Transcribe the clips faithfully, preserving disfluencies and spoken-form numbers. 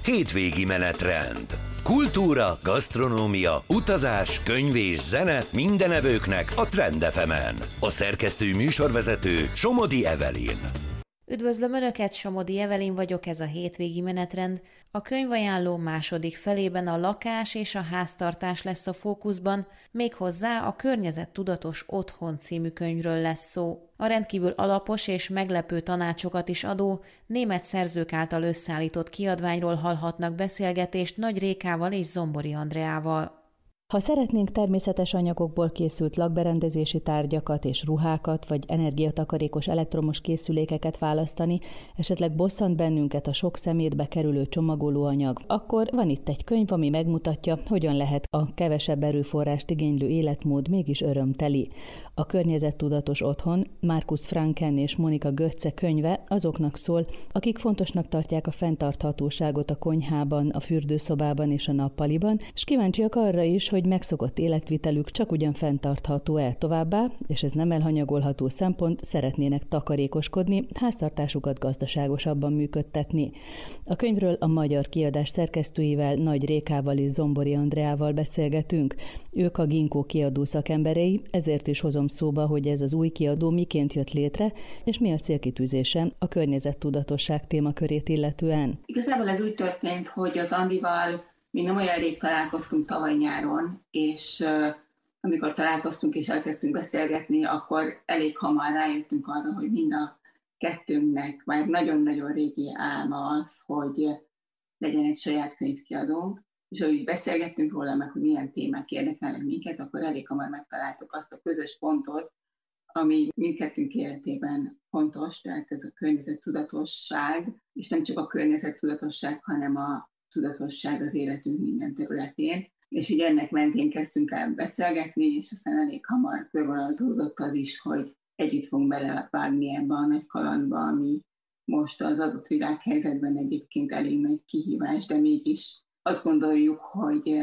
Hétvégi menetrend. Kultúra, gasztronómia, utazás, könyv és zene minden evőknek a Trend ef emen. A szerkesztő műsorvezető Somodi Evelyn. Üdvözlöm Önöket, Somodi Evelyn vagyok, ez a hétvégi menetrend. A könyvajánló második felében a lakás és a háztartás lesz a fókuszban, méghozzá a Környezettudatos otthon című könyvről lesz szó. A rendkívül alapos és meglepő tanácsokat is adó, német szerzők által összeállított kiadványról hallhatnak beszélgetést Nagy Rékával és Zombori Andreával. Ha szeretnénk természetes anyagokból készült lakberendezési tárgyakat és ruhákat, vagy energiatakarékos elektromos készülékeket választani, esetleg bosszant bennünket a sok szemétbe kerülő csomagolóanyag, akkor van itt egy könyv, ami megmutatja, hogyan lehet a kevesebb erőforrást igénylő életmód mégis örömteli. A Környezettudatos otthon Markus Franken és Monika Götze könyve azoknak szól, akik fontosnak tartják a fenntarthatóságot a konyhában, a fürdőszobában és a nappaliban, és kíváncsiak arra is, hogy megszokott életvitelük csak ugyan fenntartható-e továbbá, és ez nem elhanyagolható szempont, szeretnének takarékoskodni, háztartásukat gazdaságosabban működtetni. A könyvről a magyar kiadás szerkesztőivel, Nagy Rékával és Zombori Andreával beszélgetünk. Ők a Ginkgo kiadó szakemberei, ezért is hozom szóba, hogy ez az új kiadó miként jött létre, és mi a célkitűzése a környezettudatosság témakörét illetően. Igazából ez úgy történt, hogy az Andival mi nem olyan rég találkoztunk tavaly nyáron, és uh, amikor találkoztunk és elkezdtünk beszélgetni, akkor elég hamar rájöttünk arra, hogy mind a kettőnknek már nagyon-nagyon régi álma az, hogy legyen egy saját könyvkiadónk, és ahogy beszélgettünk róla, meg hogy milyen témák érdekelnek minket, akkor elég hamar megtaláltuk azt a közös pontot, ami mindkettőnk életében fontos, tehát ez a környezettudatosság, és nem csak a környezettudatosság, hanem a tudatosság az életünk minden területén. És így ennek mentén kezdtünk el beszélgetni, és aztán elég hamar körvonalazódott az is, hogy együtt fogunk belevágni ebbe a nagy kalandba, ami most az adott világhelyzetben egyébként elég nagy kihívás, de mégis azt gondoljuk, hogy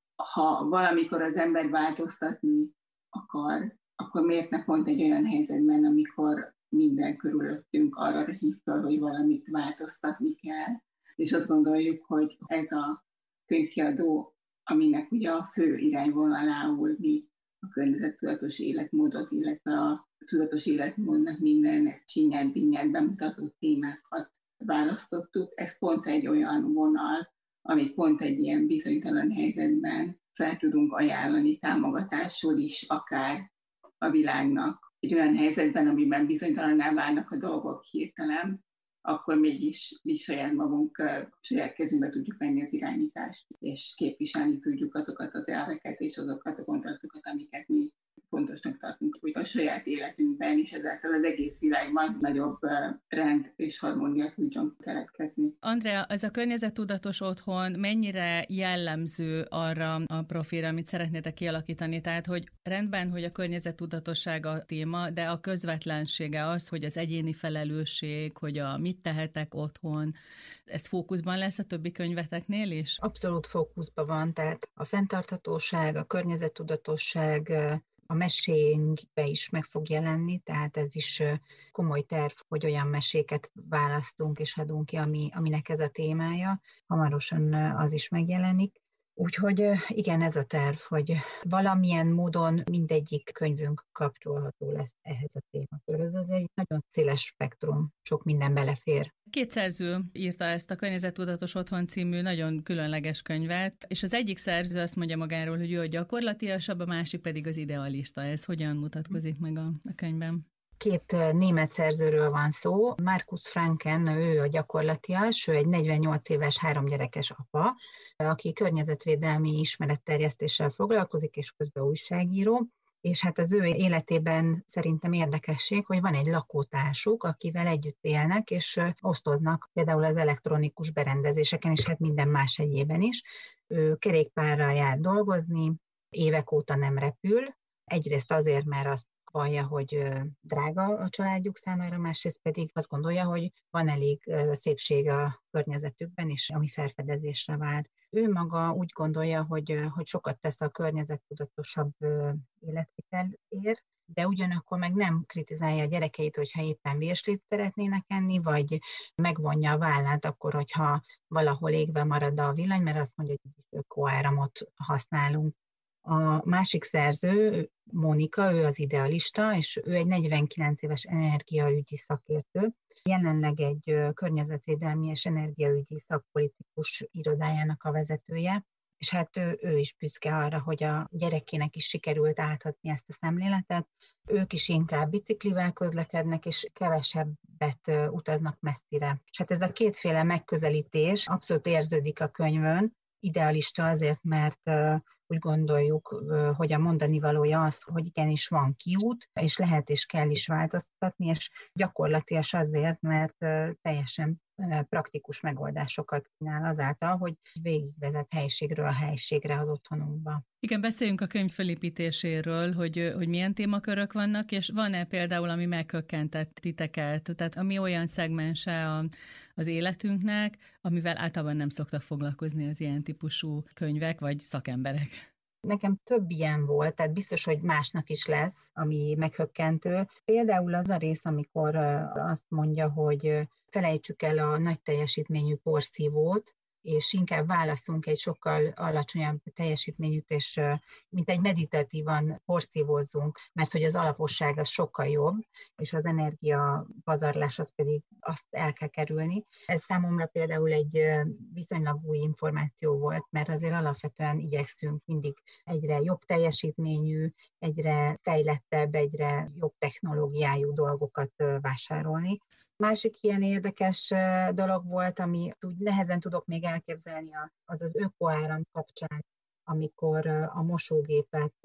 ha valamikor az ember változtatni akar, akkor miért ne pont egy olyan helyzetben, amikor minden körülöttünk arra hív fel, hogy valamit változtatni kell. És azt gondoljuk, hogy ez a könyvkiadó, aminek ugye a fő irányvonalául mi a környezettudatos életmódot, illetve a tudatos életmódnak minden csinyát, bínyát bemutató témákat választottuk. Ez pont egy olyan vonal, amit pont egy ilyen bizonytalan helyzetben fel tudunk ajánlani támogatásul is, akár a világnak. Egy olyan helyzetben, amiben bizonytalanná válnak a dolgok hirtelen, akkor mégis mi saját magunk, saját kezünkbe tudjuk venni az irányítást, és képviselni tudjuk azokat az elveket és azokat a gondolatokat, amiket mi fontosnak tartunk, hogy a saját életünkben és ezáltal az egész világban nagyobb rend és harmónia tudjon keletkezni. Andrea, ez a környezettudatos otthon mennyire jellemző arra a profilra, amit szeretnétek kialakítani? Tehát, hogy rendben, hogy a környezettudatosság a téma, de a közvetlensége az, hogy az egyéni felelősség, hogy a mit tehetek otthon, ez fókuszban lesz a többi könyveteknél is? Abszolút fókuszban van, tehát a fenntarthatóság, a környezettudatosság, a mesénkbe is meg fog jelenni, tehát ez is komoly terv, hogy olyan meséket választunk és adunk ki, ami, aminek ez a témája. Hamarosan az is megjelenik. Úgyhogy igen, ez a terv, hogy valamilyen módon mindegyik könyvünk kapcsolható lesz ehhez a témakörhöz. Ez egy nagyon széles spektrum, sok minden belefér. Két szerző írta ezt a Környezettudatos otthon című nagyon különleges könyvet, és az egyik szerző azt mondja magáról, hogy ő a gyakorlatiasabb, a másik pedig az idealista. Ez hogyan mutatkozik meg a, a könyvben? Két német szerzőről van szó. Markus Franken, ő a gyakorlatias, ő egy negyvennyolc éves, három gyerekes apa, aki környezetvédelmi ismeretterjesztéssel foglalkozik, és közben újságíró. És hát az ő életében szerintem érdekesség, hogy van egy lakótársuk, akivel együtt élnek, és osztoznak például az elektronikus berendezéseken, és hát minden más egyében is. Ő kerékpárral jár dolgozni, évek óta nem repül, egyrészt azért, mert azt vallja, hogy drága a családjuk számára, másrészt pedig azt gondolja, hogy van elég szépség a környezetükben, és ami felfedezésre vár. Ő maga úgy gondolja, hogy, hogy sokat tesz a környezettudatosabb életvitelért, de ugyanakkor meg nem kritizálja a gyerekeit, hogyha éppen virslit szeretnének enni, vagy megvonja a vállát akkor, hogyha valahol égve marad a villany, mert azt mondja, hogy ökoáramot használunk. A másik szerző, Mónika, ő az idealista, és ő egy negyvenkilenc éves energiaügyi szakértő. Jelenleg egy környezetvédelmi és energiaügyi szakpolitikus irodájának a vezetője, és hát ő, ő is büszke arra, hogy a gyerekének is sikerült átadni ezt a szemléletet. Ők is inkább biciklivel közlekednek, és kevesebbet utaznak messzire. És hát ez a kétféle megközelítés abszolút érződik a könyvön. Idealista azért, mert úgy gondoljuk, hogy a mondani valója az, hogy igenis van kiút, és lehet és kell is változtatni, és gyakorlatilag azért, mert teljesen praktikus megoldásokat kínál azáltal, hogy végigvezet helységről a helységre az otthonunkba. Igen, beszéljünk a könyv felépítéséről, hogy, hogy milyen témakörök vannak, és van-e például, ami meghökkentett titeket, tehát ami olyan szegmense a, az életünknek, amivel általában nem szoktak foglalkozni az ilyen típusú könyvek vagy szakemberek? Nekem több ilyen volt, tehát biztos, hogy másnak is lesz, ami meghökkentő. Például az a rész, amikor azt mondja, hogy felejtsük el a nagy teljesítményű porszívót, és inkább válasszunk egy sokkal alacsonyabb teljesítményűt, és mint egy meditatívan porszívózzunk, mert hogy az alaposság az sokkal jobb, és az energia pazarlás az pedig azt el kell kerülni. Ez számomra például egy viszonylag új információ volt, mert azért alapvetően igyekszünk mindig egyre jobb teljesítményű, egyre fejlettebb, egyre jobb technológiájú dolgokat vásárolni. Másik ilyen érdekes dolog volt, ami úgy nehezen tudok még elképzelni, az az ökoáram kapcsán, amikor a mosógépet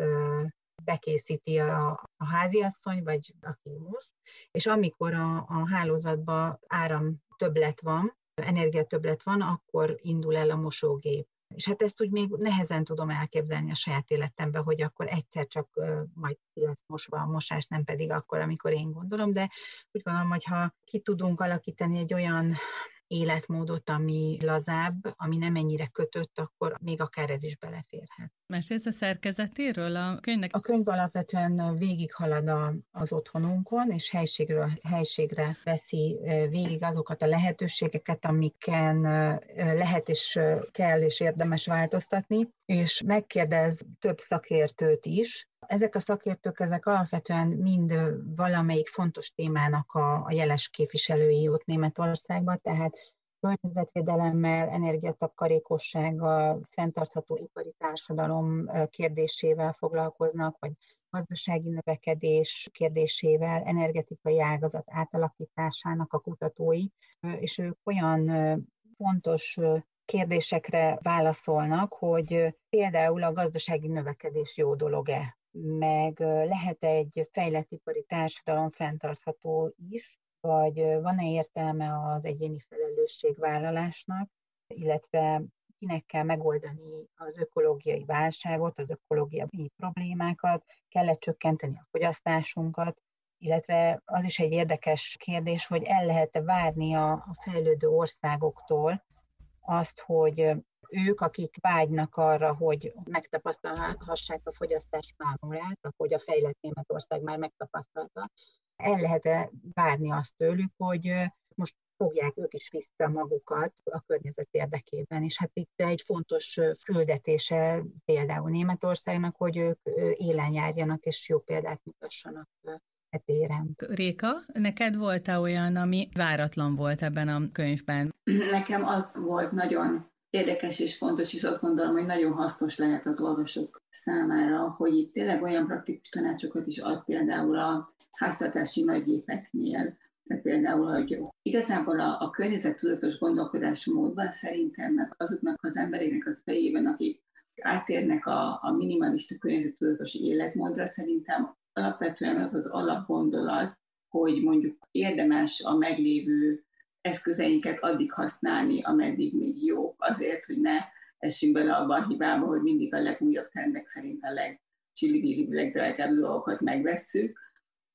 bekészíti a, a háziasszony, vagy aki mos, és amikor a, a hálózatban áram többlet van, energia többlet van, akkor indul el a mosógép. És hát ezt úgy még nehezen tudom elképzelni a saját életemben, hogy akkor egyszer csak uh, majd ki lesz mosva a mosás, nem pedig akkor, amikor én gondolom, de úgy gondolom, hogy ha ki tudunk alakítani egy olyan életmódot, ami lazább, ami nem ennyire kötött, akkor még akár ez is beleférhet. Mesélsz a szerkezetéről a könyvnek? A könyv alapvetően végighalad a, az otthonunkon, és helységről helységre veszi végig azokat a lehetőségeket, amiken lehet és kell és érdemes változtatni, és megkérdez több szakértőt is. Ezek a szakértők, ezek alapvetően mind valamelyik fontos témának a, a jeles képviselői ott Németországban, tehát környezetvédelemmel, energiatakarékossággal, fenntartható ipari társadalom kérdésével foglalkoznak, vagy gazdasági növekedés kérdésével, energetikai ágazat átalakításának a kutatói, és ők olyan fontos kérdésekre válaszolnak, hogy például a gazdasági növekedés jó dolog-e, meg lehet egy fejlett ipari társadalom fenntartható is, vagy van-e értelme az egyéni felelősségvállalásnak, illetve kinek kell megoldani az ökológiai válságot, az ökológiai problémákat, kell-e csökkenteni a fogyasztásunkat, illetve az is egy érdekes kérdés, hogy el lehet-e várni a, a fejlődő országoktól azt, hogy ők, akik vágynak arra, hogy megtapasztalhassák a fogyasztás mámorát, ahogy a fejlett Németország már megtapasztalta, el lehet-e várni azt tőlük, hogy most fogják ők is vissza magukat a környezet érdekében. És hát itt egy fontos küldetése például Németországnak, hogy ők élen járjanak és jó példát mutassanak e téren. Réka, neked volt-e olyan, ami váratlan volt ebben a könyvben? Nekem az volt nagyon érdekes és fontos, és azt gondolom, hogy nagyon hasznos lehet az olvasók számára, hogy itt tényleg olyan praktikus tanácsokat is ad például a háztartási nagygépeknél. Tehát például, hogy igazából a, a környezettudatos gondolkodásmódban szerintem meg azoknak az embereknek az fejében, akik átérnek a, a minimalista környezettudatos életmódra, szerintem alapvetően az az alapgondolat, hogy mondjuk érdemes a meglévő eszközeinket addig használni, ameddig még jó, azért, hogy ne essünk bele abba a hibába, hogy mindig a legújabb trendek szerint a legcsillibílibb, legdrágább dolgokat megvesszük,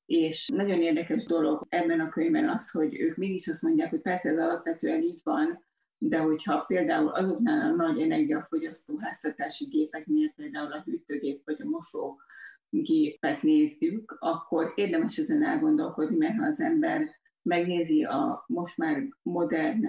És nagyon érdekes dolog ebben a könyvben az, hogy ők mégis azt mondják, hogy persze ez alapvetően így van, de hogyha például azoknál a nagy energiafogyasztó háztartási gépeknél, például a hűtőgép vagy a mosógépet nézzük, akkor érdemes ezen elgondolkodni, mert ha az ember megnézi a most már modern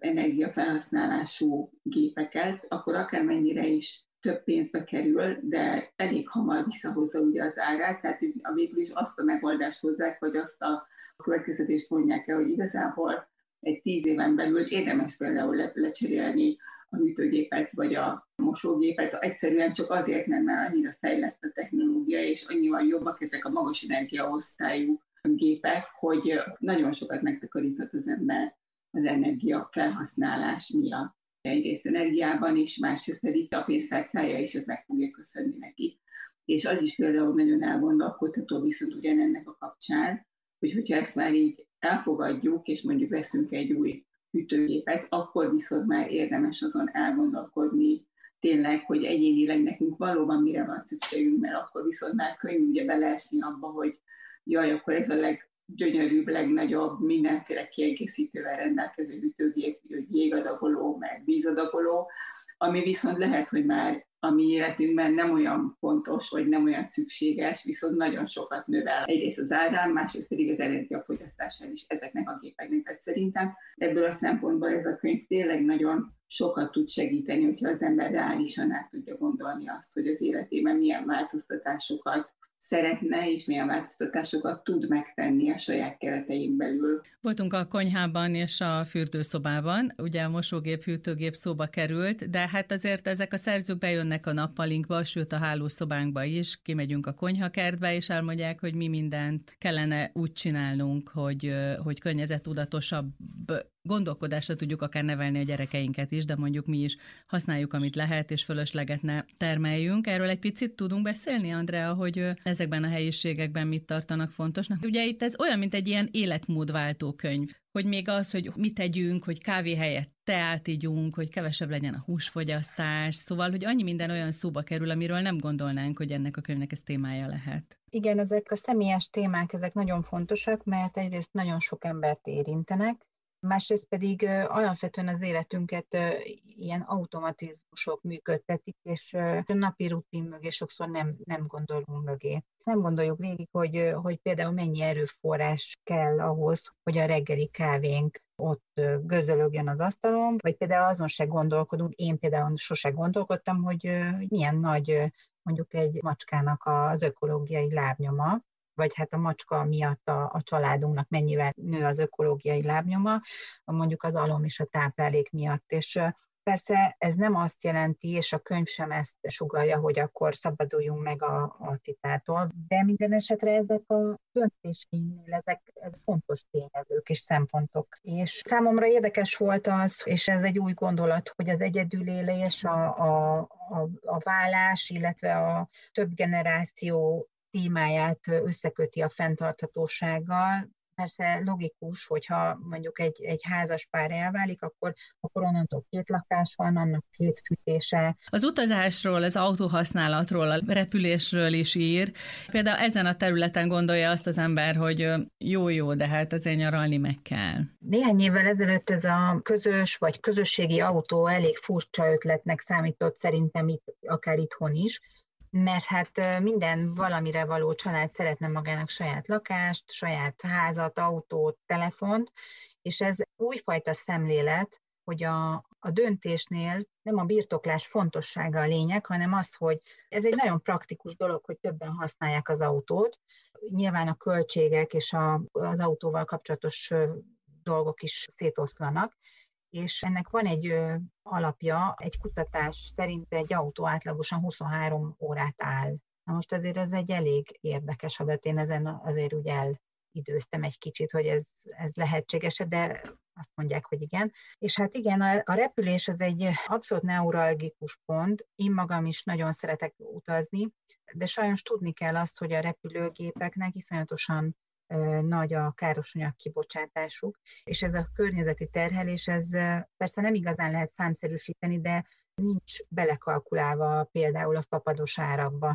energiafelhasználású gépeket, akkor akármennyire is több pénzbe kerül, de elég hamar visszahozza ugye az árát, tehát a végül is azt a megoldást hozzák, vagy azt a következtetést vonják el, hogy igazából egy tíz éven belül érdemes például le- lecserélni a hűtőgépet, vagy a mosógépet, egyszerűen csak azért nem, mert annyira fejlett a technológia, és annyival jobbak ezek a magas energiaosztályú gépek, hogy nagyon sokat megtakaríthat az ember az energia felhasználás miatt. Egyrészt energiában is, másrészt pedig a pénztárcája is, ez meg fogja köszönni neki. És az is például nagyon elgondolkodható viszont ugyanennek a kapcsán, hogy hogyha ezt már így elfogadjuk, és mondjuk veszünk egy új hűtőgépet, akkor viszont már érdemes azon elgondolkodni tényleg, hogy egyénileg nekünk valóban mire van szükségünk, mert akkor viszont már könnyű ugye beleesni abba, hogy jaj, akkor ez a leggyönyörűbb, legnagyobb, mindenféle kiegészítővel rendelkező hűtőgép, jégadagoló, meg vízadagoló, ami viszont lehet, hogy már a mi életünkben nem olyan fontos, vagy nem olyan szükséges, viszont nagyon sokat növel. Egyrészt az árán, másrészt pedig az energiafogyasztásán is ezeknek a gépeknek. Tehát szerintem ebből a szempontból ez a könyv tényleg nagyon sokat tud segíteni, hogyha az ember reálisan át tudja gondolni azt, hogy az életében milyen változtatásokat szeretne, és milyen változtatásokat tud megtenni a saját keretein belül. Voltunk a konyhában és a fürdőszobában, ugye a mosógép, hűtőgép szóba került, de hát azért ezek a szerzők bejönnek a nappalinkba, sőt a hálószobánkba is, kimegyünk a konyhakertbe, és elmondják, hogy mi mindent kellene úgy csinálnunk, hogy, hogy környezettudatosabb gondolkodásra tudjuk akár nevelni a gyerekeinket is, de mondjuk mi is használjuk, amit lehet, és fölösleget ne termeljünk. Erről egy picit tudunk beszélni, Andrea, hogy ezekben a helyiségekben mit tartanak fontosnak. Ugye itt ez olyan, mint egy ilyen életmódváltó könyv, hogy még az, hogy mit tegyünk, hogy kávé helyett teát igyunk, hogy kevesebb legyen a húsfogyasztás, szóval, hogy annyi minden olyan szóba kerül, amiről nem gondolnánk, hogy ennek a könyvnek ez témája lehet. Igen, ezek a személyes témák, ezek nagyon fontosak, mert egyrészt nagyon sok embert érintenek, másrészt pedig alapvetően az életünket ilyen automatizmusok működtetik, és napi rutin mögé sokszor nem, nem gondolunk mögé. Nem gondoljuk végig, hogy, hogy például mennyi erőforrás kell ahhoz, hogy a reggeli kávénk ott gözölögjön az asztalon, vagy például azon se gondolkodunk, én például sose gondolkodtam, hogy, hogy milyen nagy mondjuk egy macskának az ökológiai lábnyoma, vagy hát a macska miatt a, a családunknak mennyivel nő az ökológiai lábnyoma, mondjuk az alom és a táplálék miatt. És persze ez nem azt jelenti, és a könyv sem ezt sugallja, hogy akkor szabaduljunk meg a, a titától, de minden esetre ezek a döntéseinknél, ezek, ezek fontos tényezők és szempontok. És számomra érdekes volt az, és ez egy új gondolat, hogy az egyedülélés, a, a, a, a vállás, illetve a több generáció témáját összeköti a fenntarthatósággal. Persze logikus, hogyha mondjuk egy, egy házas pár elválik, akkor, akkor onnantól két lakás van, annak két fűtése. Az utazásról, az autóhasználatról, a repülésről is ír. Például ezen a területen gondolja azt az ember, hogy jó-jó, de hát azért nyaralni meg kell. Néhány évvel ezelőtt ez a közös vagy közösségi autó elég furcsa ötletnek számított szerintem itt, akár itthon is, mert hát minden valamire való család szeretne magának saját lakást, saját házat, autót, telefont, és ez újfajta szemlélet, hogy a, a döntésnél nem a birtoklás fontossága a lényeg, hanem az, hogy ez egy nagyon praktikus dolog, hogy többen használják az autót. Nyilván a költségek és a, az autóval kapcsolatos dolgok is szétoszlanak, és ennek van egy ö, alapja, egy kutatás szerint egy autó átlagosan huszonhárom órát áll. Na most azért ez egy elég érdekes adat, én ezen azért úgy elidőztem egy kicsit, hogy ez, ez lehetséges, de azt mondják, hogy igen. És hát igen, a, a repülés az egy abszolút neuralgikus pont, én magam is nagyon szeretek utazni, de sajnos tudni kell azt, hogy a repülőgépeknek iszonyatosan nagy a károsanyag kibocsátásuk, és ez a környezeti terhelés, ez persze nem igazán lehet számszerűsíteni, de nincs belekalkulálva például a fapados árakba.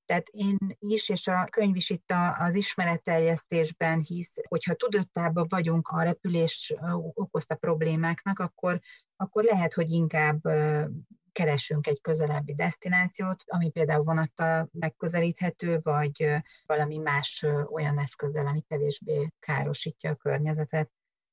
Tehát én is, és a könyv is itt az ismeretterjesztésben hisz, hogyha tudatában vagyunk a repülés okozta problémáknak, akkor, akkor lehet, hogy inkább keressünk egy közelebbi desztinációt, ami például vonattal megközelíthető, vagy valami más olyan eszközzel, ami kevésbé károsítja a környezetet.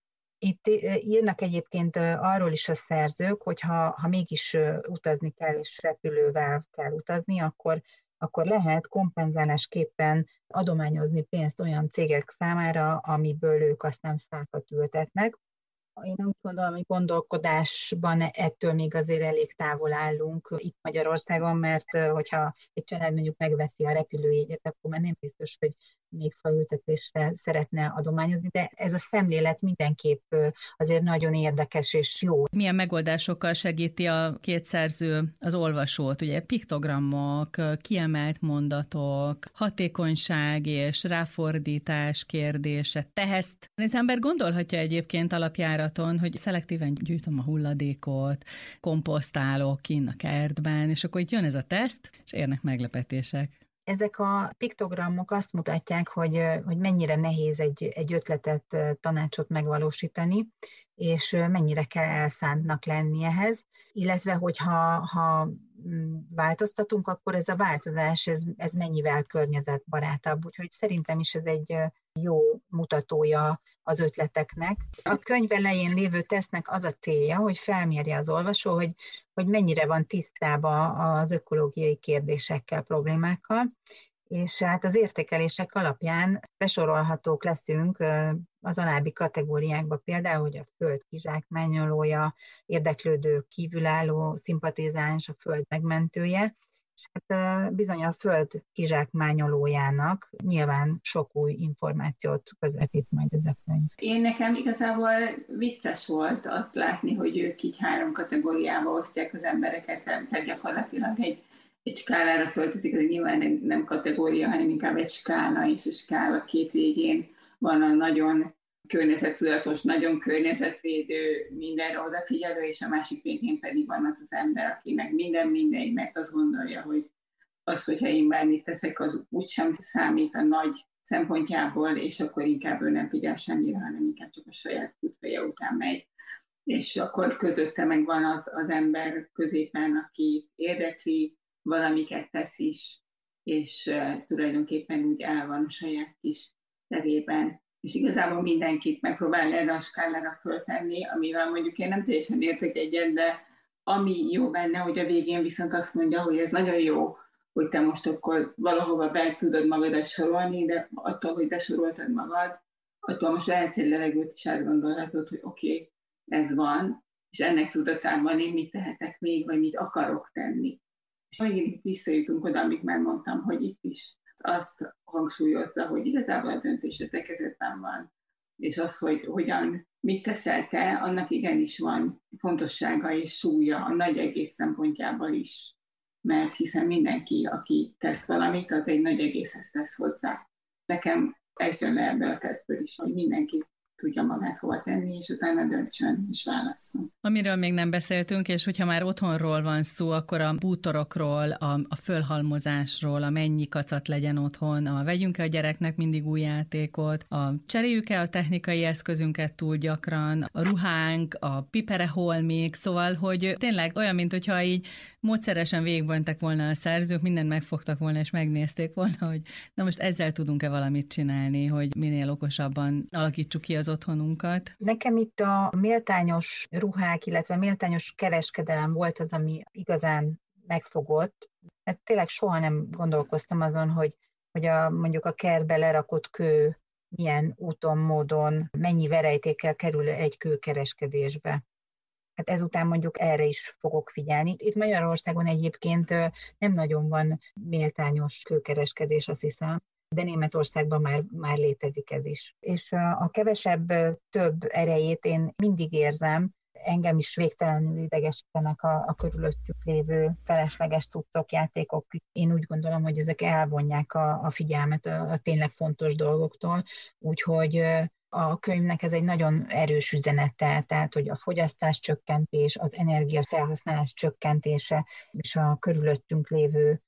Itt írnak egyébként arról is a szerzők, hogy ha, ha mégis utazni kell, és repülővel kell utazni, akkor, akkor lehet kompenzálásképpen adományozni pénzt olyan cégek számára, amiből ők aztán fákat ültetnek. Én úgy gondolom, hogy gondolkodásban ettől még azért elég távol állunk itt Magyarországon, mert hogyha egy család mondjuk megveszi a repülőjegyet, akkor már nem biztos, hogy még faültetésre szeretne adományozni, de ez a szemlélet mindenképp azért nagyon érdekes és jó. Milyen megoldásokkal segíti a két szerző az olvasót? Ugye piktogramok, kiemelt mondatok, hatékonyság és ráfordítás kérdése, teszt. Az ember gondolhatja egyébként alapjáraton, hogy szelektíven gyűjtöm a hulladékot, komposztálok kinn a kertben, és akkor itt jön ez a teszt, és érnek meglepetések. Ezek a piktogramok azt mutatják, hogy, hogy mennyire nehéz egy, egy ötletet, tanácsot megvalósítani, és mennyire kell elszántnak lenni ehhez, illetve hogyha ha változtatunk, akkor ez a változás, ez, ez mennyivel környezetbarátabb. Úgyhogy szerintem is ez egy jó mutatója az ötleteknek. A könyv elején lévő tesztnek az a célja, hogy felmérje az olvasó, hogy, hogy mennyire van tisztában az ökológiai kérdésekkel, problémákkal, és hát az értékelések alapján besorolhatók leszünk az alábbi kategóriákba, például, hogy a föld kizsákmányolója, érdeklődő kívülálló, szimpatizáns, a föld megmentője, és hát bizony a föld kizsákmányolójának nyilván sok új információt közvetít majd ez a könyv. Én nekem igazából vicces volt azt látni, hogy ők így három kategóriába osztják az embereket, tehát gyakorlatilag egy egy skálára fölteszik, ez nyilván nem, nem kategória, hanem inkább egy skála, és a skála két végén van a nagyon környezettudatos, nagyon környezetvédő, mindenre odafigyelő, és a másik végén pedig van az az ember, aki meg minden mindegy, mert azt gondolja, hogy az, hogyha én bármit teszek, az úgysem számít a nagy szempontjából, és akkor inkább ő nem figyel semmire, hanem inkább csak a saját útfeje után megy. És akkor közötte meg van az, az ember középen, aki érdekli, valamiket tesz is, és uh, tulajdonképpen úgy el van a saját kis terében. És igazából mindenkit megpróbál erre a skálára föltenni, amivel mondjuk én nem teljesen értek egyet, de ami jó benne, hogy a végén viszont azt mondja, hogy ez nagyon jó, hogy te most akkor valahova be tudod magadat sorolni, de attól, hogy besoroltad magad, attól most lehetsz egy levegőt is átgondolhatod, hogy oké, okay, ez van, és ennek tudatában én mit tehetek még, vagy mit akarok tenni. És megint visszajutunk oda, amit már mondtam, hogy itt is azt hangsúlyozza, hogy igazából a döntés a te kezedben van, és az, hogy hogyan, mit teszel te, annak igenis van fontossága és súlya a nagy egész szempontjából is. Mert hiszen mindenki, aki tesz valamit, az egy nagy egészhez tesz hozzá. Nekem ez jön le ebből a tesztből is, hogy mindenki tudja magát hova tenni, és utána döntsön, és válasszon. Amiről még nem beszéltünk, és hogyha már otthonról van szó, akkor a bútorokról, a, a fölhalmozásról, a mennyi kacat legyen otthon, a vegyünk-e a gyereknek mindig új játékot, a cseréljük-e a technikai eszközünket túl gyakran, a ruhánk, a pipere hol még, szóval, hogy tényleg olyan, mint hogyha így módszeresen végigvontak volna a szerzők, mindent megfogtak volna, és megnézték volna, hogy na most ezzel tudunk-e valamit csinálni, hogy minél okosabban alakítsuk ki az otthonunkat. Nekem itt a méltányos ruhák, illetve méltányos kereskedelem volt az, ami igazán megfogott. Mert tényleg soha nem gondolkoztam azon, hogy, hogy a, mondjuk a kertbe lerakott kő milyen úton, módon, mennyi verejtékkel kerül egy kőkereskedésbe. Hát ezután mondjuk erre is fogok figyelni. Itt Magyarországon egyébként nem nagyon van méltányos kőkereskedés, azt hiszem, de Németországban már, már létezik ez is. És a kevesebb több erejét én mindig érzem, engem is végtelenül idegesítenek a, a körülöttük lévő felesleges cuccok, játékok. Én úgy gondolom, hogy ezek elvonják a, a figyelmet a, a tényleg fontos dolgoktól, úgyhogy a könyvnek ez egy nagyon erős üzenete, tehát hogy a fogyasztás csökkentés, az energiafelhasználás csökkentése és a körülöttünk lévő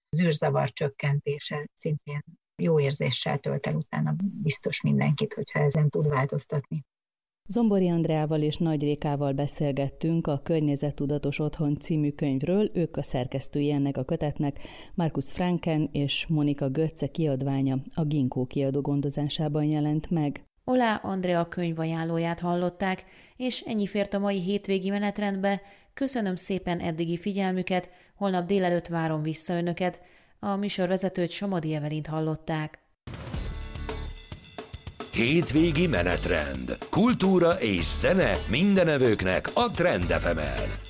zűrzavar csökkentése szintén jó érzéssel tölt el utána biztos mindenkit, hogyha ezen tud változtatni. Zombori Andreával és Nagy Rékával beszélgettünk a Környezettudatos Otthon című könyvről, ők a szerkesztői ennek a kötetnek, Markus Franken és Monika Götze kiadványa a Ginkgo kiadó gondozásában jelent meg. Olá Andrea könyvajánlóját hallották, és ennyi fért a mai hétvégi menetrendbe. Köszönöm szépen eddigi figyelmüket, holnap délelőtt várom vissza önöket. A műsorvezetőt Somodi Evelint hallották. Hétvégi menetrend. Kultúra és zene mindenevőknek a Trend ef emen.